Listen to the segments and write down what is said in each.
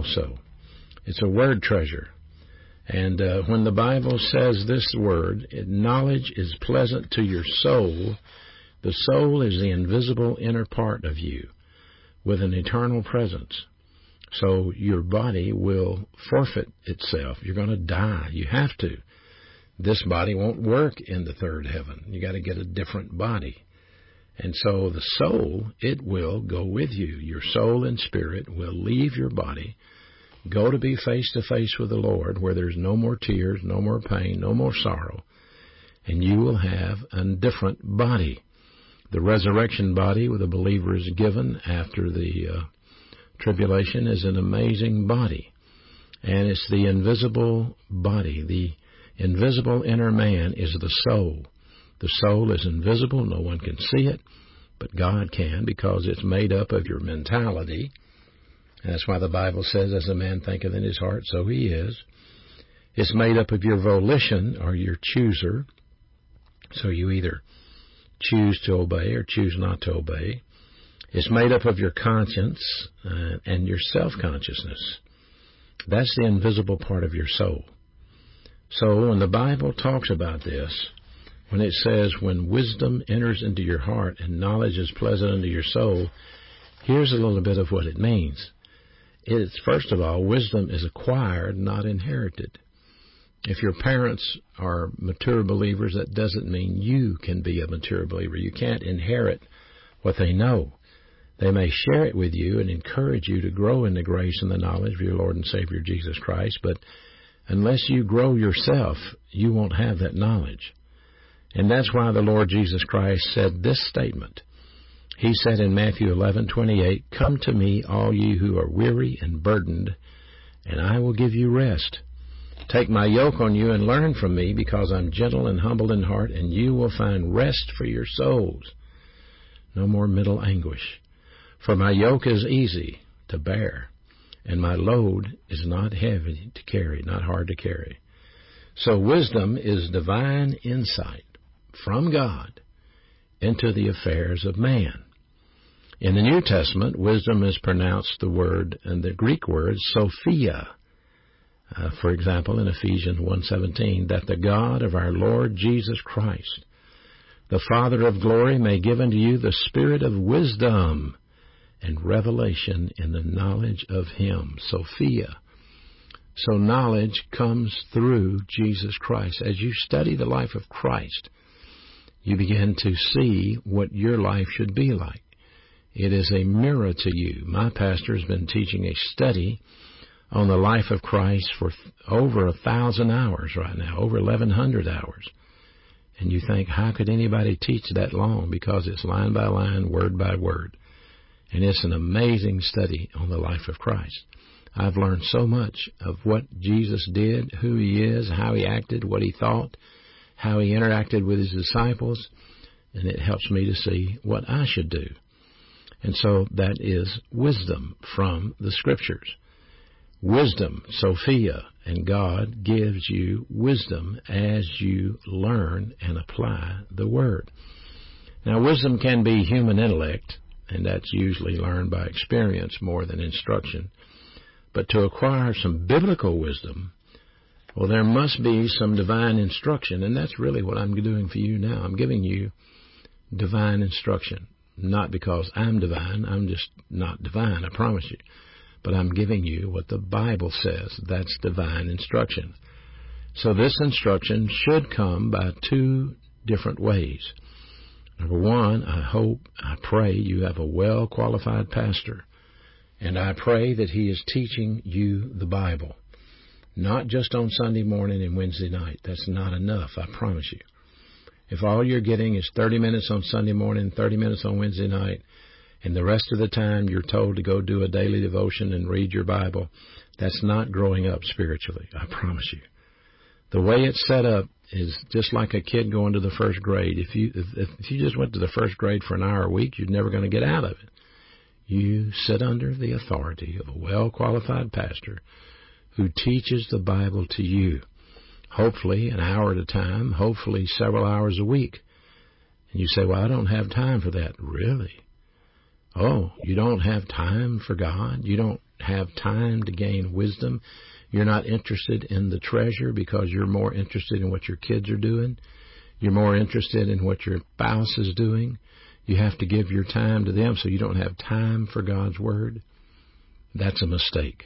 also. It's a word treasure. And when the Bible says this word, knowledge is pleasant to your soul. The soul is the invisible inner part of you with an eternal presence. So your body will forfeit itself. You're going to die. You have to. This body won't work in the third heaven. You got to get a different body. And so the soul, it will go with you. Your soul and spirit will leave your body, go to be face to face with the Lord, where there's no more tears, no more pain, no more sorrow, and you will have a different body. The resurrection body the believer is given after the tribulation is an amazing body, and it's the invisible body. The invisible inner man is the soul. The soul is invisible. No one can see it, but God can, because it's made up of your mentality. And that's why the Bible says, as a man thinketh in his heart, so he is. It's made up of your volition, or your chooser. So you either choose to obey or choose not to obey. It's made up of your conscience and your self-consciousness. That's the invisible part of your soul. So when the Bible talks about this, when it says, when wisdom enters into your heart and knowledge is pleasant unto your soul, here's a little bit of what it means. It's, first of all, wisdom is acquired, not inherited. If your parents are mature believers, that doesn't mean you can be a mature believer. You can't inherit what they know. They may share it with you and encourage you to grow in the grace and the knowledge of your Lord and Savior Jesus Christ, but unless you grow yourself, you won't have that knowledge. And that's why the Lord Jesus Christ said this statement. He said in Matthew 11:28, "Come to me, all ye who are weary and burdened, and I will give you rest. Take my yoke on you and learn from me, because I'm gentle and humble in heart, and you will find rest for your souls." No more mental anguish. For my yoke is easy to bear, and my load is not heavy to carry, not hard to carry. So wisdom is divine insight from God into the affairs of man. In the New Testament, wisdom is pronounced the word, and the Greek word, Sophia. For example, in Ephesians 1:17, that the God of our Lord Jesus Christ, the Father of glory, may give unto you the spirit of wisdom and revelation in the knowledge of Him. Sophia. So knowledge comes through Jesus Christ. As you study the life of Christ, you begin to see what your life should be like. It is a mirror to you. My pastor has been teaching a study on the life of Christ for over 1,000 hours right now, over 1,100 hours. And you think, how could anybody teach that long? Because it's line by line, word by word. And it's an amazing study on the life of Christ. I've learned so much of what Jesus did, who He is, how He acted, what He thought, how He interacted with His disciples, and it helps me to see what I should do. And so that is wisdom from the Scriptures. Wisdom, Sophia, and God gives you wisdom as you learn and apply the Word. Now, wisdom can be human intellect, and that's usually learned by experience more than instruction. But to acquire some biblical wisdom, well, there must be some divine instruction, and that's really what I'm doing for you now. I'm giving you divine instruction, not because I'm divine. I'm just not divine, I promise you. But I'm giving you what the Bible says. That's divine instruction. So this instruction should come by two different ways. Number one, I pray you have a well-qualified pastor, and I pray that he is teaching you the Bible. Not just on Sunday morning and Wednesday night. That's not enough, I promise you. If all you're getting is 30 minutes on Sunday morning, 30 minutes on Wednesday night, and the rest of the time you're told to go do a daily devotion and read your Bible, that's not growing up spiritually, I promise you. The way it's set up is just like a kid going to the first grade. If you just went to the first grade for an hour a week, you're never going to get out of it. You sit under the authority of a well-qualified pastor who teaches the Bible to you, hopefully an hour at a time, hopefully several hours a week. And you say, well, I don't have time for that. Really? Oh, you don't have time for God? You don't have time to gain wisdom. You're not interested in the treasure because you're more interested in what your kids are doing. You're more interested in what your spouse is doing. You have to give your time to them so you don't have time for God's Word. That's a mistake.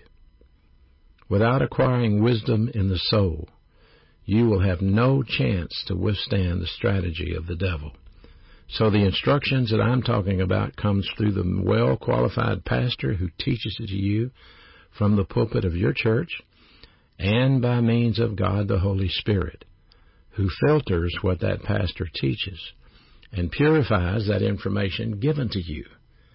Without acquiring wisdom in the soul, you will have no chance to withstand the strategy of the devil. So the instructions that I'm talking about comes through the well-qualified pastor who teaches it to you from the pulpit of your church and by means of God the Holy Spirit, who filters what that pastor teaches and purifies that information given to you.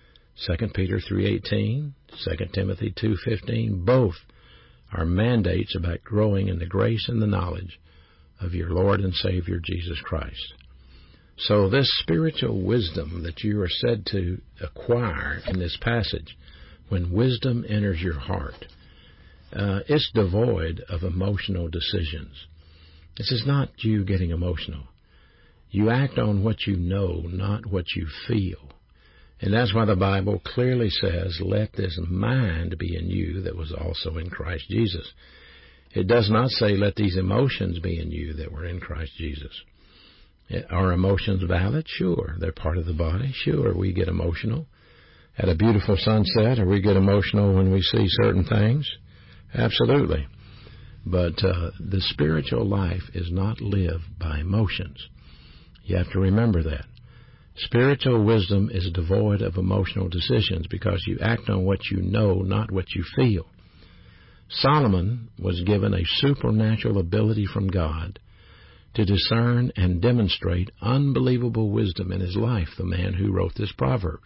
2 Peter 3:18, 2 Timothy 2:15, both are mandates about growing in the grace and the knowledge of your Lord and Savior Jesus Christ. So this spiritual wisdom that you are said to acquire in this passage, when wisdom enters your heart, it's devoid of emotional decisions. This is not you getting emotional. You act on what you know, not what you feel. And that's why the Bible clearly says, let this mind be in you that was also in Christ Jesus. It does not say, let these emotions be in you that were in Christ Jesus. Are emotions valid? Sure. They're part of the body. Sure, we get emotional at a beautiful sunset, or we get emotional when we see certain things. Absolutely. But the spiritual life is not lived by emotions. You have to remember that. Spiritual wisdom is devoid of emotional decisions because you act on what you know, not what you feel. Solomon was given a supernatural ability from God to discern and demonstrate unbelievable wisdom in his life, the man who wrote this Proverbs.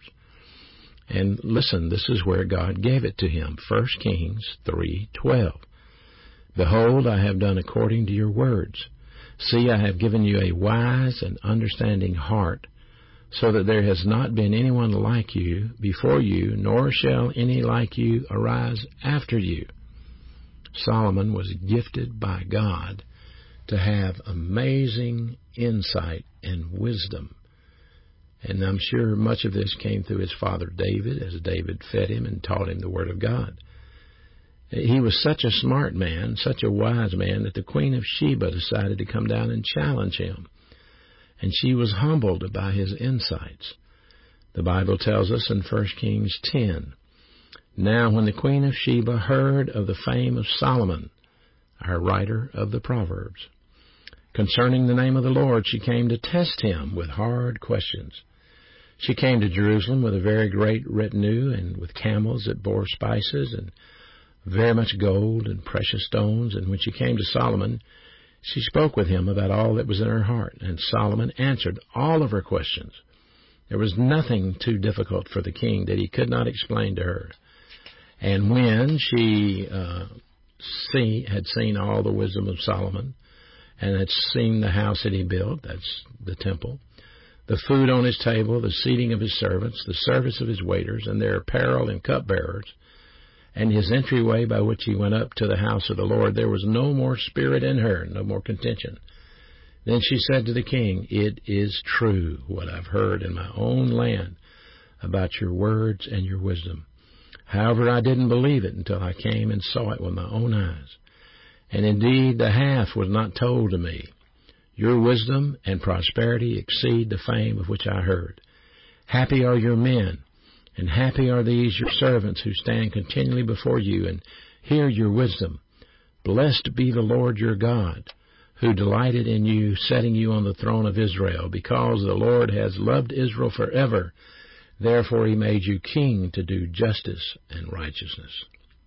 And listen, this is where God gave it to him. 1 Kings 3:12. Behold, I have done according to your words. See, I have given you a wise and understanding heart, so that there has not been anyone like you before you, nor shall any like you arise after you. Solomon was gifted by God to have amazing insight and wisdom. And I'm sure much of this came through his father David, as David fed him and taught him the Word of God. He was such a smart man, such a wise man, that the Queen of Sheba decided to come down and challenge him. And she was humbled by his insights. The Bible tells us in 1 Kings 10, now when the Queen of Sheba heard of the fame of Solomon, our writer of the Proverbs, concerning the name of the Lord, she came to test him with hard questions. She came to Jerusalem with a very great retinue and with camels that bore spices and very much gold and precious stones. And when she came to Solomon, she spoke with him about all that was in her heart. And Solomon answered all of her questions. There was nothing too difficult for the king that he could not explain to her. And when she had seen all the wisdom of Solomon, and had seen the house that he built, that's the temple, the food on his table, the seating of his servants, the service of his waiters, and their apparel and cupbearers, and his entryway by which he went up to the house of the Lord, there was no more spirit in her, no more contention. Then she said to the king, it is true what I've heard in my own land about your words and your wisdom. However, I didn't believe it until I came and saw it with my own eyes. And indeed, the half was not told to me. Your wisdom and prosperity exceed the fame of which I heard. Happy are your men, and happy are these your servants who stand continually before you and hear your wisdom. Blessed be the Lord your God, who delighted in you, setting you on the throne of Israel, because the Lord has loved Israel forever. Therefore he made you king to do justice and righteousness.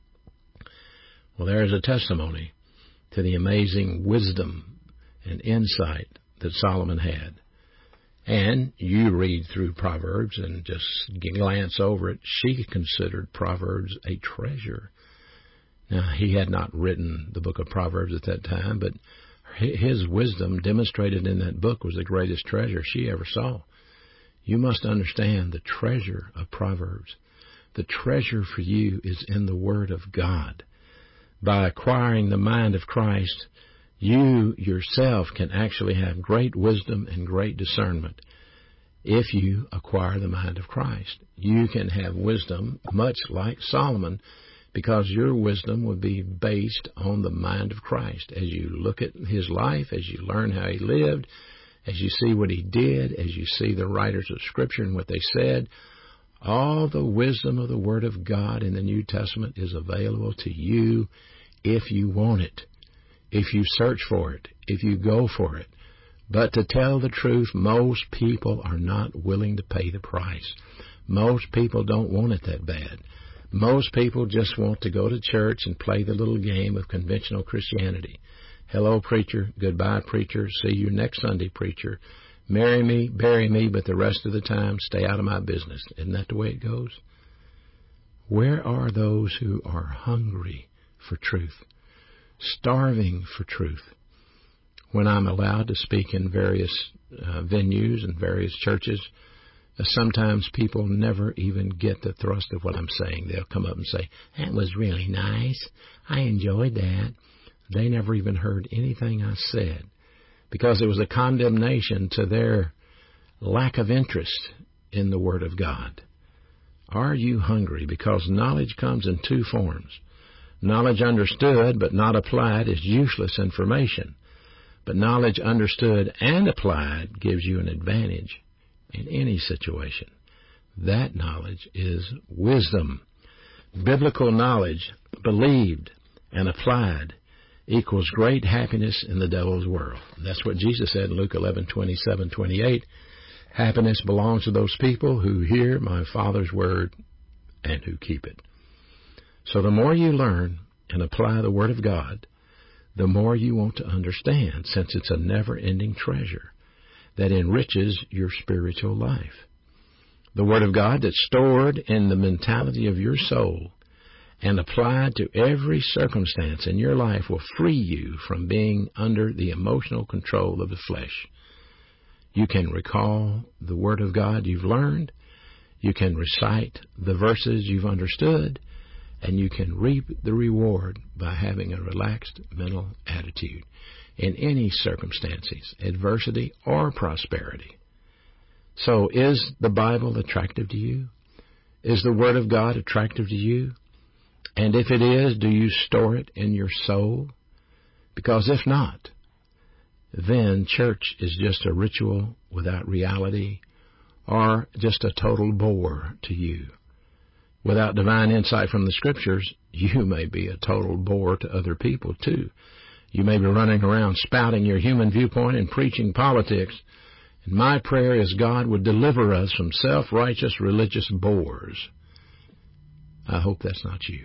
Well, there is a testimony to the amazing wisdom and insight that Solomon had. And you read through Proverbs and just glance over it. She considered Proverbs a treasure. Now, he had not written the book of Proverbs at that time, but his wisdom demonstrated in that book was the greatest treasure she ever saw. You must understand the treasure of Proverbs. The treasure for you is in the Word of God. By acquiring the mind of Christ, you yourself can actually have great wisdom and great discernment. If you acquire the mind of Christ, you can have wisdom much like Solomon, because your wisdom will be based on the mind of Christ. As you look at his life, as you learn how he lived, as you see what he did, as you see the writers of Scripture and what they said, all the wisdom of the Word of God in the New Testament is available to you if you want it, if you search for it, if you go for it. But to tell the truth, most people are not willing to pay the price. Most people don't want it that bad. Most people just want to go to church and play the little game of conventional Christianity. Hello, preacher. Goodbye, preacher. See you next Sunday, preacher. Marry me, bury me, but the rest of the time, stay out of my business. Isn't that the way it goes? Where are those who are hungry for truth, starving for truth? When I'm allowed to speak in various venues and various churches, sometimes people never even get the thrust of what I'm saying. They'll come up and say, that was really nice. I enjoyed that. They never even heard anything I said because it was a condemnation to their lack of interest in the Word of God. Are you hungry? Because knowledge comes in two forms. Knowledge understood but not applied is useless information. But knowledge understood and applied gives you an advantage in any situation. That knowledge is wisdom. Biblical knowledge, believed and applied, equals great happiness in the devil's world. That's what Jesus said in Luke 11:27-28. Happiness belongs to those people who hear my Father's word and who keep it. So the more you learn and apply the Word of God, the more you want to understand, since it's a never-ending treasure that enriches your spiritual life. The Word of God that's stored in the mentality of your soul and applied to every circumstance in your life will free you from being under the emotional control of the flesh. You can recall the Word of God you've learned, you can recite the verses you've understood, and you can reap the reward by having a relaxed mental attitude in any circumstances, adversity or prosperity. So is the Bible attractive to you? Is the Word of God attractive to you? And if it is, do you store it in your soul? Because if not, then church is just a ritual without reality or just a total bore to you. Without divine insight from the Scriptures, you may be a total bore to other people, too. You may be running around spouting your human viewpoint and preaching politics. And my prayer is God would deliver us from self-righteous religious bores. I hope that's not you.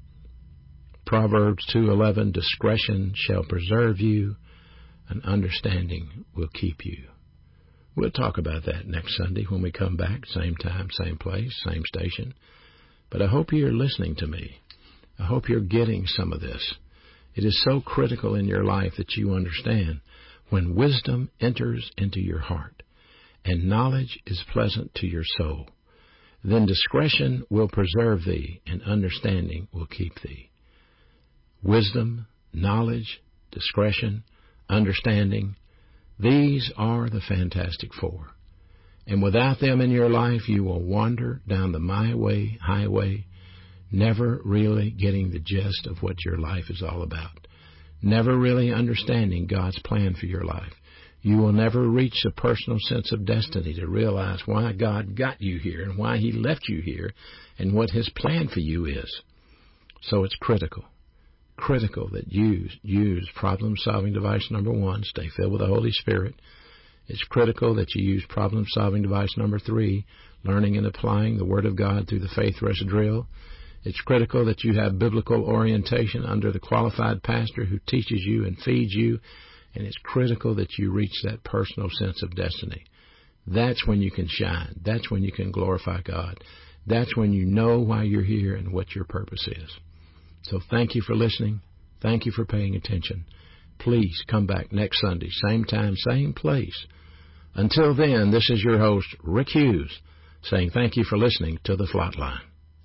Proverbs 2:11, discretion shall preserve you, and understanding will keep you. We'll talk about that next Sunday when we come back, same time, same place, same station. But I hope you're listening to me. I hope you're getting some of this. It is so critical in your life that you understand when wisdom enters into your heart and knowledge is pleasant to your soul, then discretion will preserve thee and understanding will keep thee. Wisdom, knowledge, discretion, understanding, these are the Fantastic Four. And without them in your life, you will wander down the my way, highway, never really getting the gist of what your life is all about, never really understanding God's plan for your life. You will never reach a personal sense of destiny to realize why God got you here and why He left you here and what His plan for you is. So it's critical that you use problem-solving device number 1, stay filled with the Holy Spirit. It's critical that you use problem-solving device number 3, learning and applying the Word of God through the Faith Rest Drill. It's critical that you have biblical orientation under the qualified pastor who teaches you and feeds you. And it's critical that you reach that personal sense of destiny. That's when you can shine. That's when you can glorify God. That's when you know why you're here and what your purpose is. So thank you for listening. Thank you for paying attention. Please come back next Sunday, same time, same place. Until then, this is your host, Rick Hughes, saying thank you for listening to The Flatline.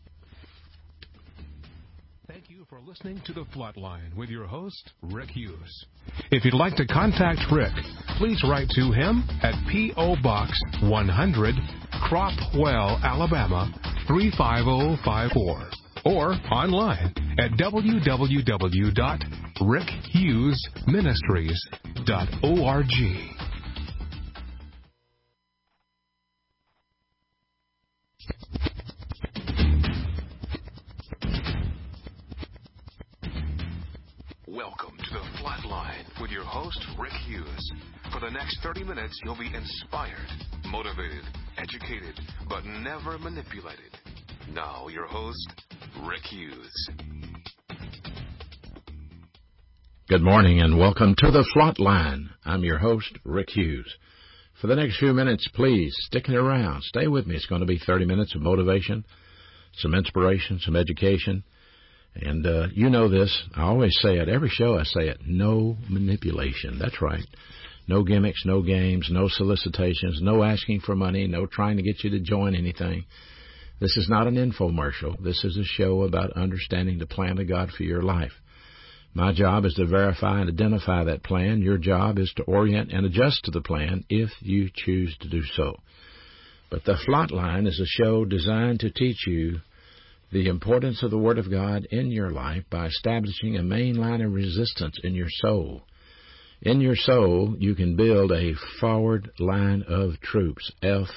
Thank you for listening to The Flatline with your host, Rick Hughes. If you'd like to contact Rick, please write to him at P.O. Box 100, Cropwell, Alabama, 35054. or online at www.rickhughesministries.org. Welcome to the Flatline with your host, Rick Hughes. For the next 30 minutes, you'll be inspired, motivated, educated, but never manipulated. Now, your host, Rick Hughes. Good morning and welcome to the Flatline. I'm your host, Rick Hughes. For the next few minutes, please stick it around. Stay with me. It's going to be 30 minutes of motivation, some inspiration, some education. And you know this. I always say it. Every show I say it. No manipulation. That's right. No gimmicks, no games, no solicitations, no asking for money, no trying to get you to join anything. This is not an infomercial. This is a show about understanding the plan of God for your life. My job is to verify and identify that plan. Your job is to orient and adjust to the plan if you choose to do so. But the Flatline is a show designed to teach you the importance of the Word of God in your life by establishing a main line of resistance in your soul. In your soul, you can build a forward line of troops,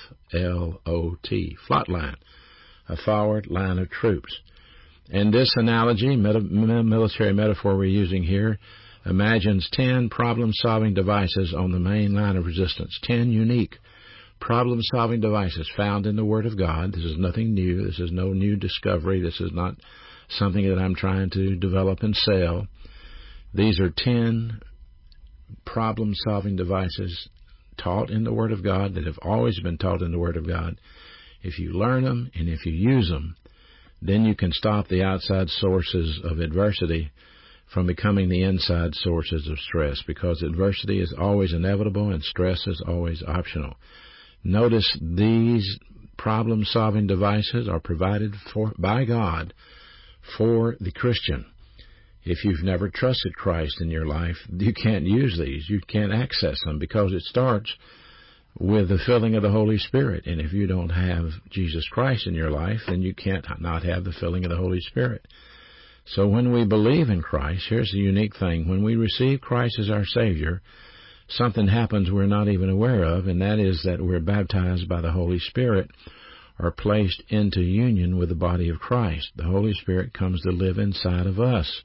F-L-O-T, flat line, a forward line of troops. And this analogy, military metaphor we're using here, imagines 10 problem-solving devices on the main line of resistance, 10 unique problem-solving devices found in the Word of God. This is nothing new. This is no new discovery. This is not something that I'm trying to develop and sell. These are 10 problem-solving devices taught in the Word of God that have always been taught in the Word of God. If you learn them and if you use them, then you can stop the outside sources of adversity from becoming the inside sources of stress, because adversity is always inevitable and stress is always optional. Notice these problem-solving devices are provided by God for the Christian. If you've never trusted Christ in your life, you can't use these. You can't access them because it starts with the filling of the Holy Spirit. And if you don't have Jesus Christ in your life, then you can't not have the filling of the Holy Spirit. So when we believe in Christ, here's the unique thing. When we receive Christ as our Savior, something happens we're not even aware of, and that is that we're baptized by the Holy Spirit, or placed into union with the body of Christ. The Holy Spirit comes to live inside of us,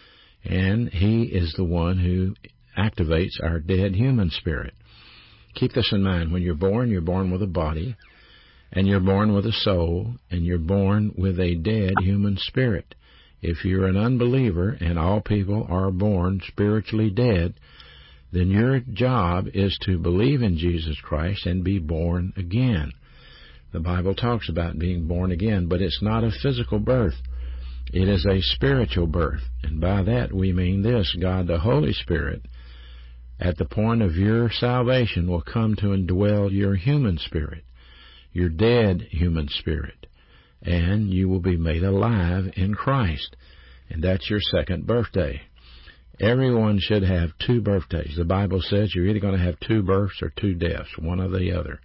and He is the one who activates our dead human spirit. Keep this in mind. When you're born with a body, and you're born with a soul, and you're born with a dead human spirit. If you're an unbeliever, and all people are born spiritually dead, then your job is to believe in Jesus Christ and be born again. The Bible talks about being born again, but it's not a physical birth. It is a spiritual birth. And by that we mean this: God the Holy Spirit, at the point of your salvation, will come to indwell your human spirit, your dead human spirit, and you will be made alive in Christ. And that's your second birthday. Everyone should have 2 birthdays. The Bible says you're either going to have 2 births or 2 deaths, one or the other.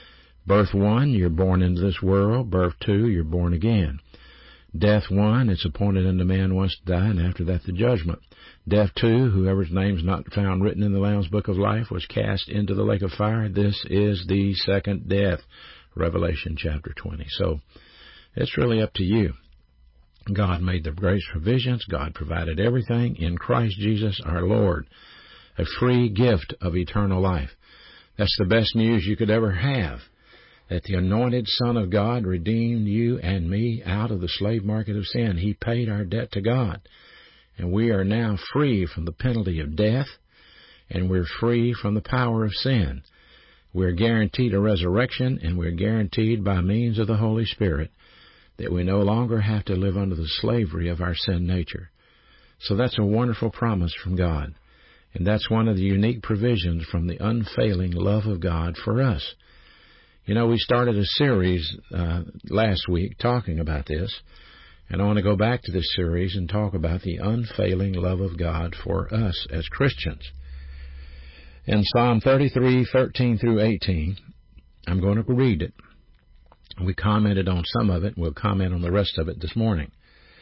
Birth 1, you're born into this world. Birth 2, you're born again. Death 1, it's appointed unto man once to die, and after that the judgment. Death 2, whoever's name's not found written in the Lamb's Book of Life was cast into the lake of fire. This is the second death. Revelation chapter 20. So it's really up to you. God made the greatest provisions. God provided everything in Christ Jesus our Lord, a free gift of eternal life. That's the best news you could ever have, that the anointed Son of God redeemed you and me out of the slave market of sin. He paid our debt to God, and we are now free from the penalty of death, and we're free from the power of sin. We're guaranteed a resurrection, and we're guaranteed by means of the Holy Spirit that we no longer have to live under the slavery of our sin nature. So that's a wonderful promise from God. And that's one of the unique provisions from the unfailing love of God for us. You know, we started a series last week talking about this, and I want to go back to this series and talk about the unfailing love of God for us as Christians. In Psalm 33:13 through 18, I'm going to read it. We commented on some of it. We'll comment on the rest of it this morning.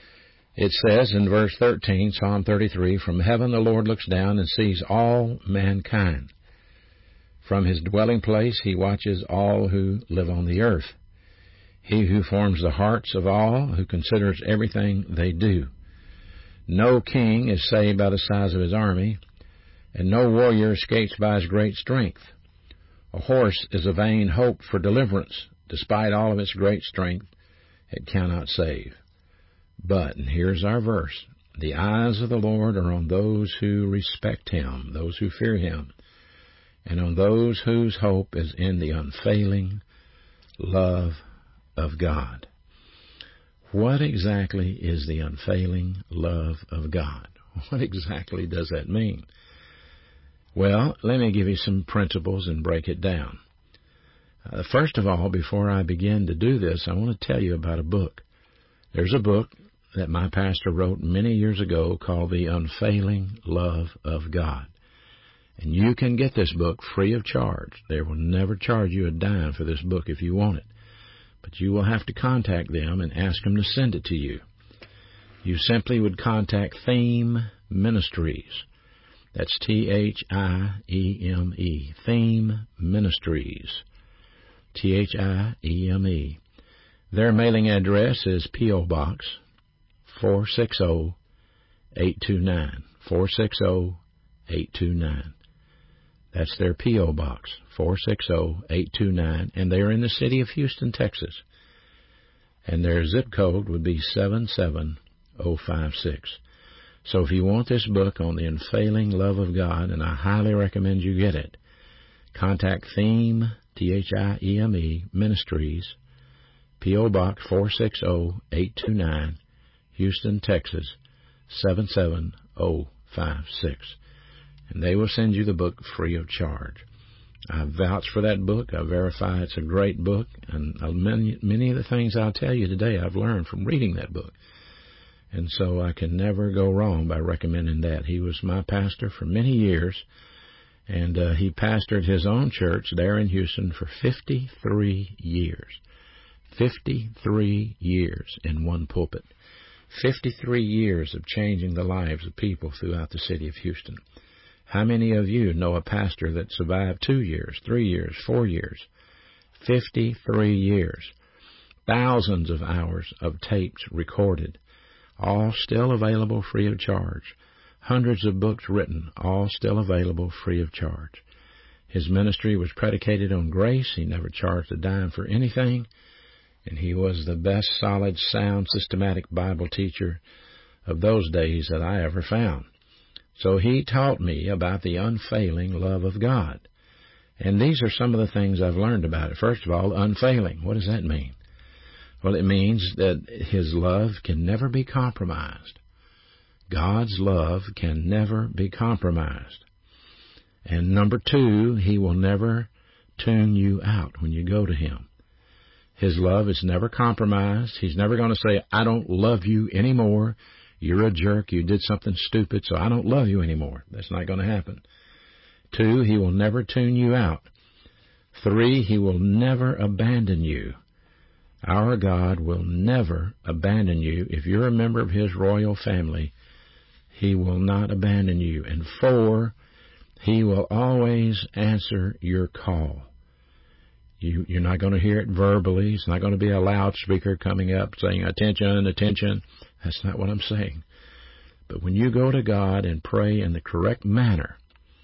It says in verse 13, Psalm 33, "From heaven the Lord looks down and sees all mankind. From his dwelling place he watches all who live on the earth. He who forms the hearts of all, who considers everything they do. No king is saved by the size of his army, and no warrior escapes by his great strength. A horse is a vain hope for deliverance. Despite all of its great strength, it cannot save. But," and here's our verse, "the eyes of the Lord are on those who respect him," those who fear him, "and on those whose hope is in the unfailing love of God." What exactly is the unfailing love of God? What exactly does that mean? Well, let me give you some principles and break it down. First of all, before I begin to do this, I want to tell you about a book. There's a book that my pastor wrote many years ago called The Unfailing Love of God. And you can get this book free of charge. They will never charge you a dime for this book if you want it. But you will have to contact them and ask them to send it to you. You simply would contact Theme Ministries. That's Thime, Theme Ministries, Thime. Their mailing address is P.O. Box 460-829, 460-829. That's their P.O. Box, 460-829, and they are in the city of Houston, Texas. And their zip code would be 77056. So if you want this book on the unfailing love of God, and I highly recommend you get it, contact Theme, Thime, Ministries, P.O. Box 460-829, Houston, Texas, 77056. And they will send you the book free of charge. I vouch for that book. I verify it's a great book. And many of the things I'll tell you today I've learned from reading that book. And so I can never go wrong by recommending that. He was my pastor for many years, and he pastored his own church there in Houston for 53 years. 53 years in one pulpit. 53 years of changing the lives of people throughout the city of Houston. How many of you know a pastor that survived 2 years, 3 years, 4 years? 53 years. Thousands of hours of tapes recorded, all still available free of charge. Hundreds of books written, all still available free of charge. His ministry was predicated on grace. He never charged a dime for anything. And he was the best, solid, sound, systematic Bible teacher of those days that I ever found. So he taught me about the unfailing love of God. And these are some of the things I've learned about it. First of all, unfailing. What does that mean? Well, it means that his love can never be compromised. God's love can never be compromised. And number two, he will never tune you out when you go to him. His love is never compromised. He's never going to say, "I don't love you anymore. You're a jerk. You did something stupid, so I don't love you anymore." That's not going to happen. 2, he will never tune you out. 3, he will never abandon you. Our God will never abandon you. If you're a member of his royal family, he will not abandon you. And 4, he will always answer your call. You're not going to hear it verbally. It's not going to be a loudspeaker coming up saying, "Attention, attention." That's not what I'm saying. But when you go to God and pray in the correct manner,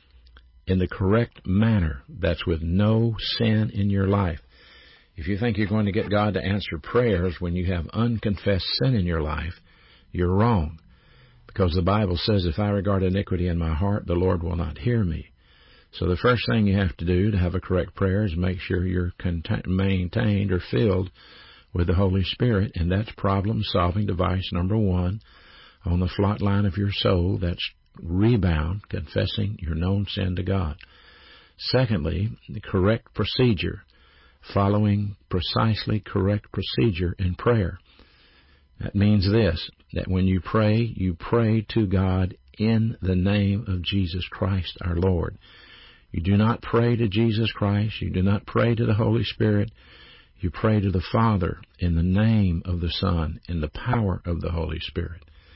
that's with no sin in your life. If you think you're going to get God to answer prayers when you have unconfessed sin in your life, you're wrong. Because the Bible says, "If I regard iniquity in my heart, the Lord will not hear me." So the first thing you have to do to have a correct prayer is make sure you're maintained or filled with the Holy Spirit, and that's problem-solving device number 1 on the flat line of your soul. That's rebound, confessing your known sin to God. Secondly, the correct procedure, following precisely correct procedure in prayer. That means this, that when you pray to God in the name of Jesus Christ our Lord. You do not pray to Jesus Christ. You do not pray to the Holy Spirit. You pray to the Father in the name of the Son, in the power of the Holy Spirit.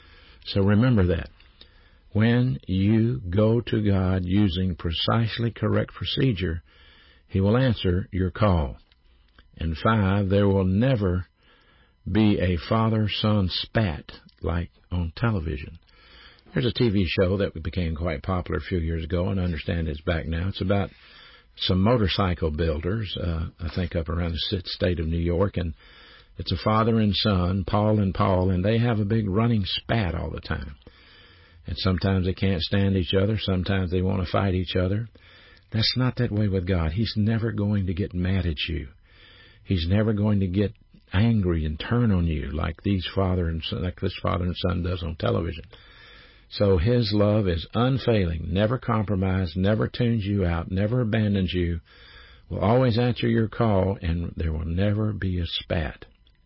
So remember that. When you go to God using precisely correct procedure, He will answer your call. And 5, there will never be a father-son spat like on television. There's a TV show that became quite popular a few years ago, and I understand it's back now. It's about some motorcycle builders, I think up around the state of New York, and it's a father and son, Paul, and they have a big running spat all the time. And sometimes they can't stand each other. Sometimes they want to fight each other. That's not that way with God. He's never going to get mad at you. He's never going to get angry and turn on you like this father and son does on television. So His love is unfailing, never compromised, never tunes you out, never abandons you, will always answer your call, and there will never be a spat.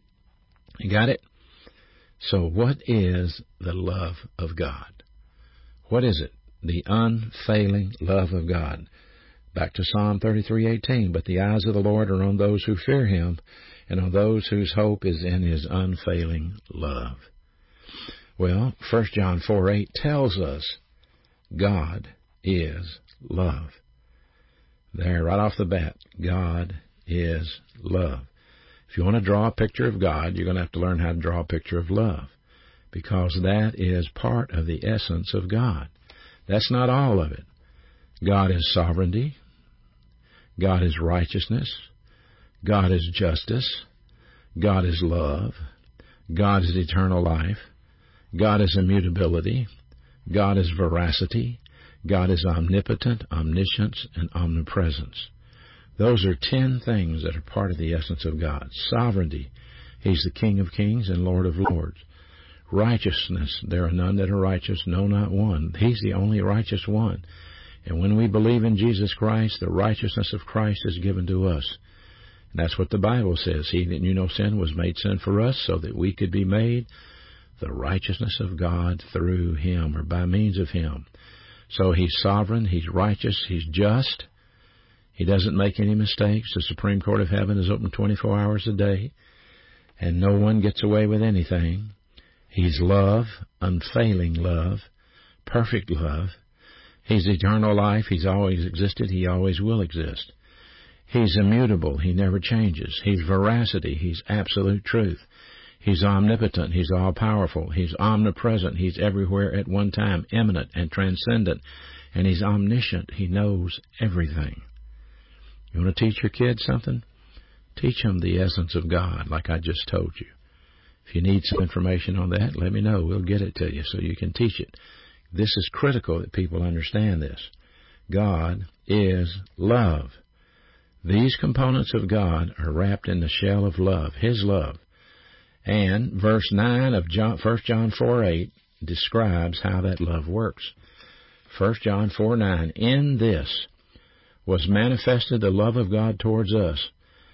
You got it? So what is the love of God? What is it? The unfailing love of God. Back to Psalm 33:18. But the eyes of the Lord are on those who fear Him, and on those whose hope is in His unfailing love. Well, 1 John 4:8 tells us God is love. There, right off the bat, God is love. If you want to draw a picture of God, you're going to have to learn how to draw a picture of love, because that is part of the essence of God. That's not all of it. God is sovereignty. God is righteousness. God is justice. God is love. God is eternal life. God is immutability. God is veracity. God is omnipotent, omniscience, and omnipresence. Those are 10 things that are part of the essence of God. Sovereignty. He's the King of kings and Lord of lords. Righteousness. There are none that are righteous, no, not one. He's the only righteous one. And when we believe in Jesus Christ, the righteousness of Christ is given to us. And that's what the Bible says. He that knew no sin was made sin for us, so that we could be made the righteousness of God through Him, or by means of Him. So He's sovereign, He's righteous, He's just. He doesn't make any mistakes. The Supreme Court of Heaven is open 24 hours a day, and no one gets away with anything. He's love, unfailing love, perfect love. He's eternal life. He's always existed. He always will exist. He's immutable. He never changes. He's veracity. He's absolute truth. He's omnipotent. He's all-powerful. He's omnipresent. He's everywhere at one time, immanent and transcendent. And He's omniscient. He knows everything. You want to teach your kids something? Teach them the essence of God, like I just told you. If you need some information on that, let me know. We'll get it to you so you can teach it. This is critical that people understand this. God is love. These components of God are wrapped in the shell of love, His love. And verse 9 of 1 John 4:8 describes how that love works. 1 John 4:9, in this was manifested the love of God towards us,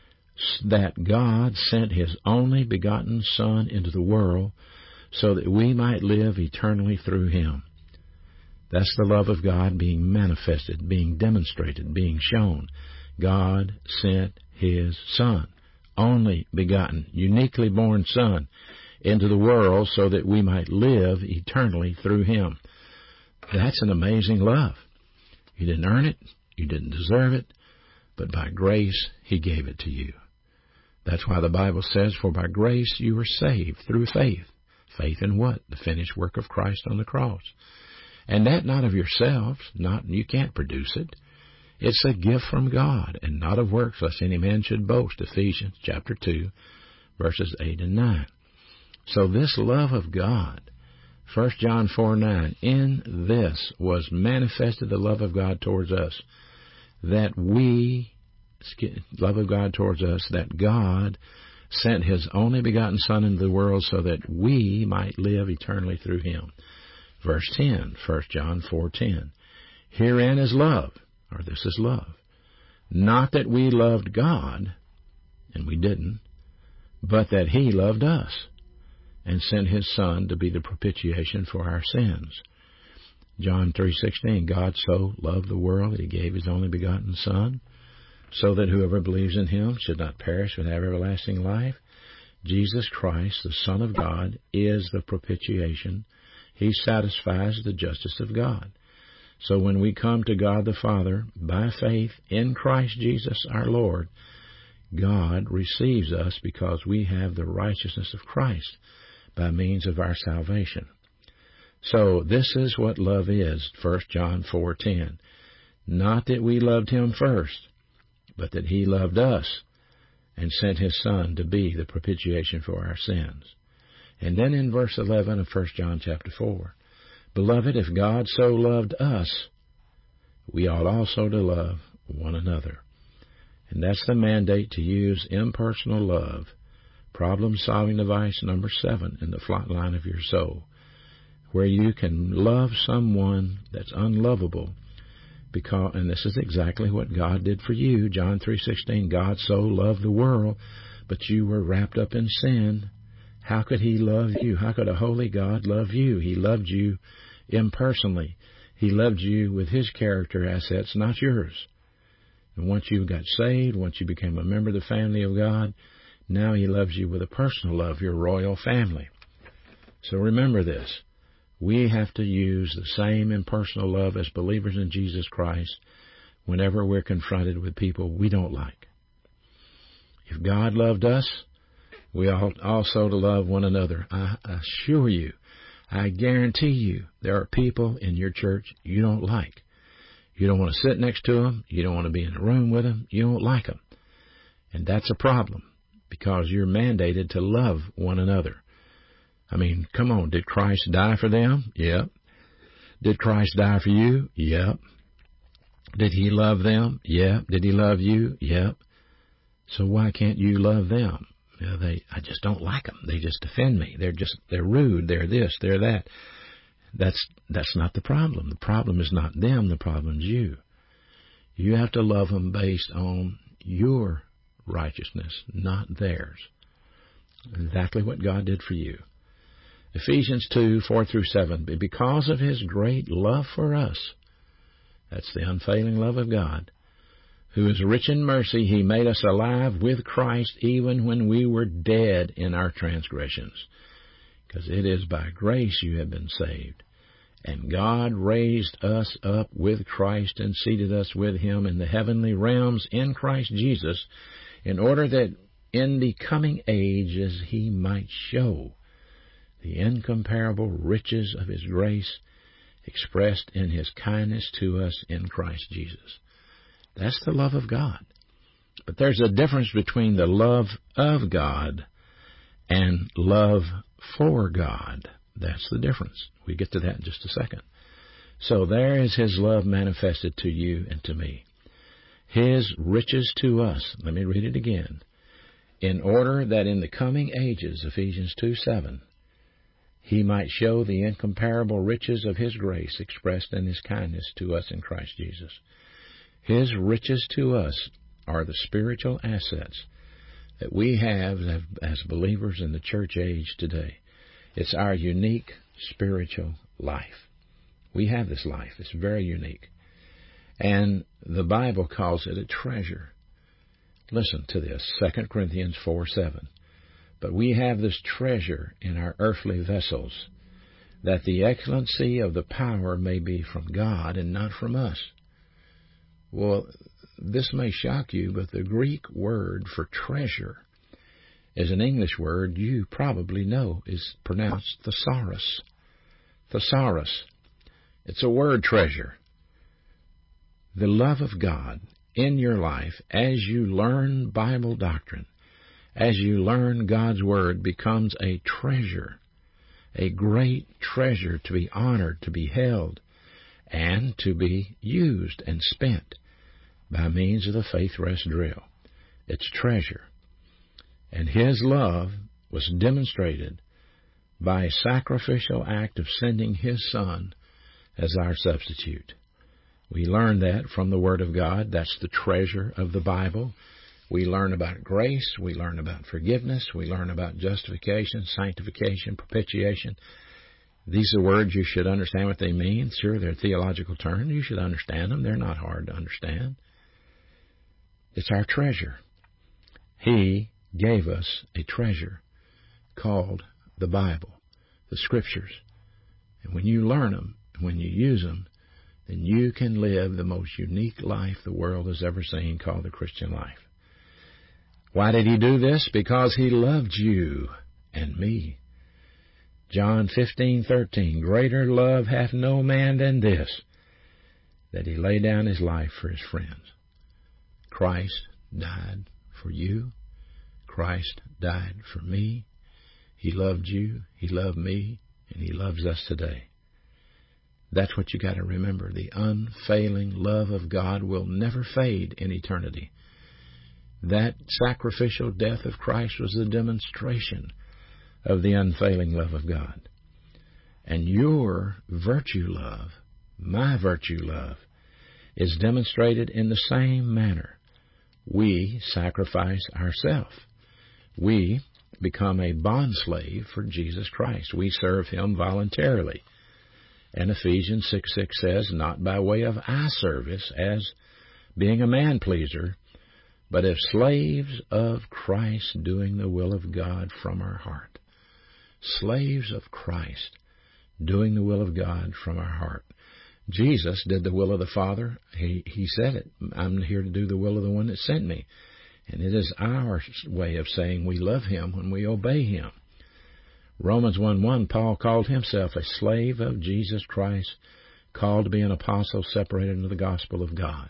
that God sent His only begotten Son into the world so that we might live eternally through Him. That's the love of God being manifested, being demonstrated, being shown. God sent His Son, only begotten, uniquely born Son, into the world so that we might live eternally through Him. That's an amazing love. You didn't earn it. You didn't deserve it. But by grace, He gave it to you. That's why the Bible says, for by grace you are saved through faith. Faith in what? The finished work of Christ on the cross. And that not of yourselves, you can't produce it. It's a gift from God, and not of works, lest any man should boast. Ephesians chapter 2, verses 8 and 9. So this love of God, 1 John 4:9, in this was manifested the love of God towards us, that God sent His only begotten Son into the world so that we might live eternally through Him. Verse 10, 1 John 4:10. Herein is love, or this is love. Not that we loved God, and we didn't, but that He loved us and sent His Son to be the propitiation for our sins. John 3:16, God so loved the world that He gave His only begotten Son, so that whoever believes in Him should not perish but have everlasting life. Jesus Christ, the Son of God, is the propitiation. He satisfies the justice of God. So when we come to God the Father by faith in Christ Jesus our Lord, God receives us because we have the righteousness of Christ by means of our salvation. So this is what love is, 1 John 4:10. Not that we loved Him first, but that He loved us and sent His Son to be the propitiation for our sins. And then in verse 11 of 1 John chapter 4, Beloved, if God so loved us, we ought also to love one another. And that's the mandate to use impersonal love, problem-solving device number 7 in the flight line of your soul, where you can love someone that's unlovable, and this is exactly what God did for you. John 3:16, God so loved the world, but you were wrapped up in sin. How could He love you? How could a holy God love you? He loved you impersonally. He loved you with His character assets, not yours. And once you got saved, once you became a member of the family of God, now He loves you with a personal love, your royal family. So remember this. We have to use the same impersonal love as believers in Jesus Christ whenever we're confronted with people we don't like. If God loved us, we ought also to love one another. I assure you, I guarantee you, there are people in your church you don't like. You don't want to sit next to them. You don't want to be in a room with them. You don't like them. And that's a problem because you're mandated to love one another. I mean, come on, did Christ die for them? Yep. Did Christ die for you? Yep. Did He love them? Yep. Did He love you? Yep. So why can't you love them? You know, I just don't like them. They just offend me. They're rude. They're this, they're that. That's not the problem. The problem is not them. The problem is you. You have to love them based on your righteousness, not theirs. Exactly what God did for you. Ephesians 2:4-7. Because of His great love for us, that's the unfailing love of God, who is rich in mercy, He made us alive with Christ even when we were dead in our transgressions. Because it is by grace you have been saved. And God raised us up with Christ and seated us with Him in the heavenly realms in Christ Jesus, in order that in the coming ages He might show the incomparable riches of His grace expressed in His kindness to us in Christ Jesus. That's the love of God. But there's a difference between the love of God and love for God. That's the difference. We get to that in just a second. So there is His love manifested to you and to me. His riches to us. Let me read it again. In order that in the coming ages, Ephesians 2:7, He might show the incomparable riches of His grace expressed in His kindness to us in Christ Jesus. His riches to us are the spiritual assets that we have as believers in the church age today. It's our unique spiritual life. We have this life. It's very unique. And the Bible calls it a treasure. Listen to this, 2 Corinthians 4:7. But we have this treasure in our earthly vessels, that the excellency of the power may be from God and not from us. Well, this may shock you, but the Greek word for treasure is an English word you probably know is pronounced thesaurus. Thesaurus. It's a word treasure. The love of God in your life as you learn Bible doctrine, as you learn God's Word, becomes a treasure, a great treasure to be honored, to be held, and to be used and spent by means of the faith rest drill. It's treasure. And His love was demonstrated by a sacrificial act of sending His Son as our substitute. We learn that from the Word of God. That's the treasure of the Bible. We learn about grace. We learn about forgiveness. We learn about justification, sanctification, propitiation. These are words you should understand what they mean. Sure, they're theological terms. You should understand them. They're not hard to understand. It's our treasure. He gave us a treasure called the Bible, the Scriptures. And when you learn them, when you use them, then you can live the most unique life the world has ever seen, called the Christian life. Why did he do this? Because he loved you and me. John 15:13, greater love hath no man than this, that he lay down his life for his friends. Christ died for you. Christ died for me. He loved you. He loved me. And he loves us today. That's what you got to remember. The unfailing love of God will never fade in eternity. That sacrificial death of Christ was a demonstration of the unfailing love of God. And your virtue love, my virtue love, is demonstrated in the same manner. We sacrifice ourselves. We become a bondslave for Jesus Christ. We serve him voluntarily. And Ephesians 6:6 says, not by way of eye service as being a man-pleaser, but as slaves of Christ, doing the will of God from our heart. Slaves of Christ, doing the will of God from our heart. Jesus did the will of the Father. He said it. I'm here to do the will of the one that sent me. And it is our way of saying we love him when we obey him. Romans 1:1, Paul called himself a slave of Jesus Christ, called to be an apostle, separated into the gospel of God.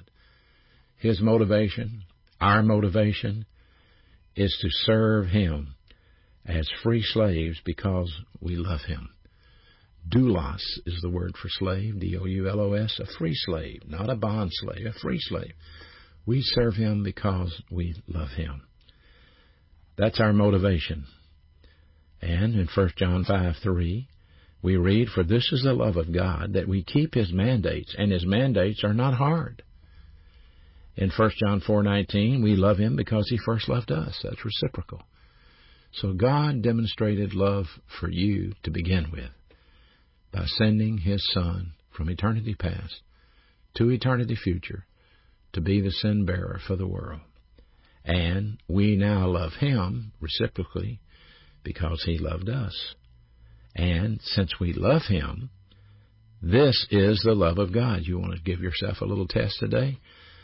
His motivation, our motivation, is to serve him as free slaves because we love him. Doulos is the word for slave, D-O-U-L-O-S, a free slave, not a bond slave, a free slave. We serve him because we love him. That's our motivation. And in 1 John 5:3, we read, for this is the love of God, that we keep his mandates, and his mandates are not hard. In 1 John 4:19, we love him because he first loved us. That's reciprocal. So God demonstrated love for you to begin with by sending his Son from eternity past to eternity future to be the sin bearer for the world. And we now love him reciprocally because he loved us. And since we love him, this is the love of God. You want to give yourself a little test today?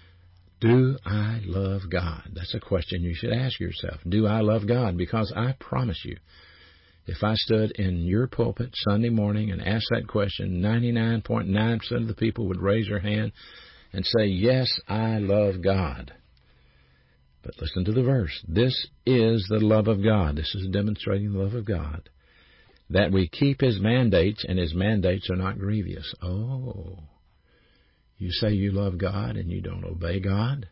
Do I love God? That's a question you should ask yourself. Do I love God? Because I promise you, if I stood in your pulpit Sunday morning and asked that question, 99.9% of the people would raise their hand and say, yes, I love God. But listen to the verse. This is the love of God. This is demonstrating the love of God, that we keep his mandates, and his mandates are not grievous. Oh, you say you love God and you don't obey God?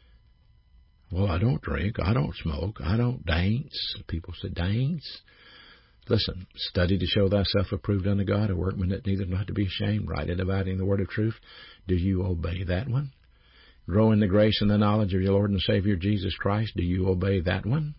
Well, I don't drink, I don't smoke, I don't dance. People say, dance? Listen, study to show thyself approved unto God, a workman that needeth not to be ashamed, rightly dividing the word of truth. Do you obey that one? Grow in the grace and the knowledge of your Lord and Savior Jesus Christ. Do you obey that one?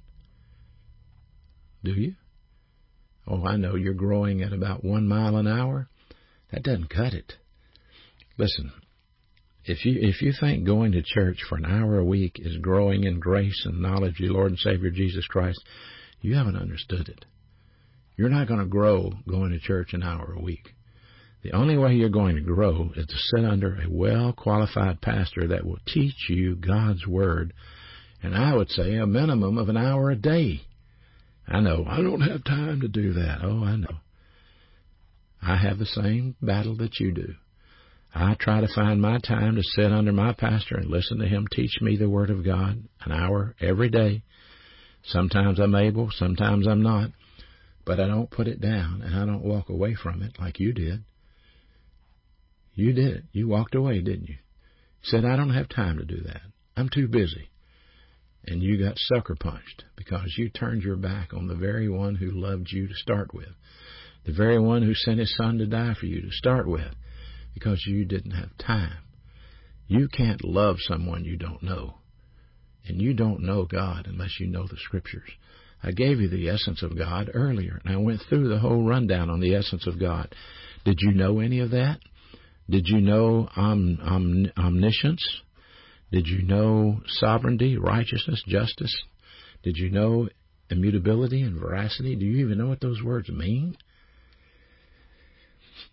Do you? Oh, I know you're growing at about 1 mile an hour. That doesn't cut it. Listen, if you think going to church for an hour a week is growing in grace and knowledge of your Lord and Savior Jesus Christ, you haven't understood it. You're not going to grow going to church an hour a week. The only way you're going to grow is to sit under a well-qualified pastor that will teach you God's Word, and I would say a minimum of an hour a day. I know, I don't have time to do that. Oh, I know. I have the same battle that you do. I try to find my time to sit under my pastor and listen to him teach me the Word of God an hour every day. Sometimes I'm able, sometimes I'm not, but I don't put it down, and I don't walk away from it like you did. You did it. You walked away, didn't you? You said, I don't have time to do that. I'm too busy. And you got sucker punched because you turned your back on the very one who loved you to start with, the very one who sent his Son to die for you to start with, because you didn't have time. You can't love someone you don't know. And you don't know God unless you know the Scriptures. I gave you the essence of God earlier, and I went through the whole rundown on the essence of God. Did you know any of that? Did you know omniscience? Did you know sovereignty, righteousness, justice? Did you know immutability and veracity? Do you even know what those words mean?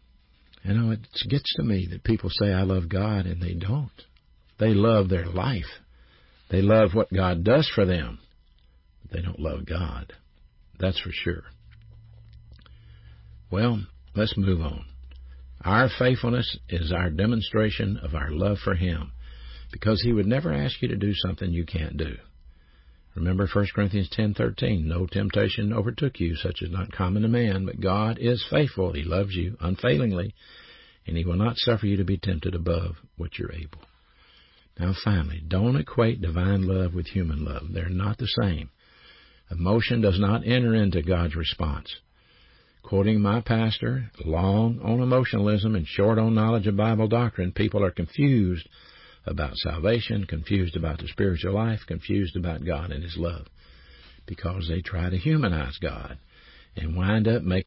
You know, it gets to me that people say, I love God, and they don't. They love their life. They love what God does for them. But they don't love God. That's for sure. Well, let's move on. Our faithfulness is our demonstration of our love for Him, because He would never ask you to do something you can't do. Remember 1 Corinthians 10:13, no temptation overtook you, such as not common to man, but God is faithful. He loves you unfailingly, and He will not suffer you to be tempted above what you're able. Now finally, don't equate divine love with human love. They're not the same. Emotion does not enter into God's response. Quoting my pastor, long on emotionalism and short on knowledge of Bible doctrine, people are confused about salvation, confused about the spiritual life, confused about God and His love, because they try to humanize God and wind up making